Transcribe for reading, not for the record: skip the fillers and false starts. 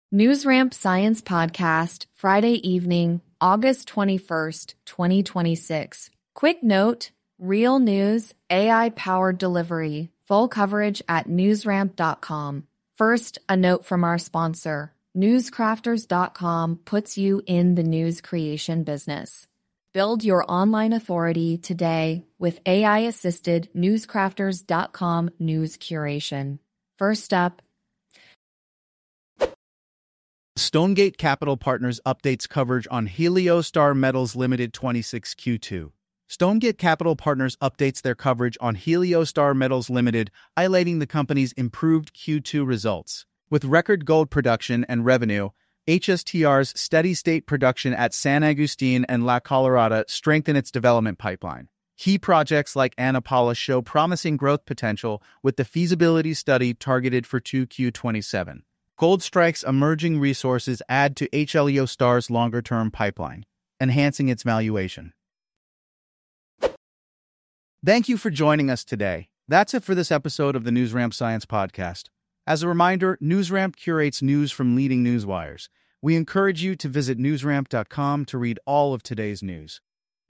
NewsRamp Science Podcast, Friday evening, August 21st, 2026. Quick note, real news, AI-powered delivery, full coverage at newsramp.com. First, a note from our sponsor. Newscrafters.com puts you in the news creation business. Build your online authority today with AI-assisted newscrafters.com news curation. First up, Stonegate Capital Partners updates coverage on Heliostar Metals Limited 26 Q2. Stonegate Capital Partners updates their coverage on Heliostar Metals Limited, highlighting the company's improved Q2 results. With record gold production and revenue, HSTR's steady-state production at San Agustin and La Colorada strengthen its development pipeline. Key projects like Ana Paula show promising growth potential, with the feasibility study targeted for 2Q27. Goldstrike's emerging resources add to Heliostar's longer-term pipeline, enhancing its valuation. Thank you for joining us today. That's it for this episode of the NewsRamp Science Podcast. As a reminder, NewsRamp curates news from leading newswires. We encourage you to visit newsramp.com to read all of today's news.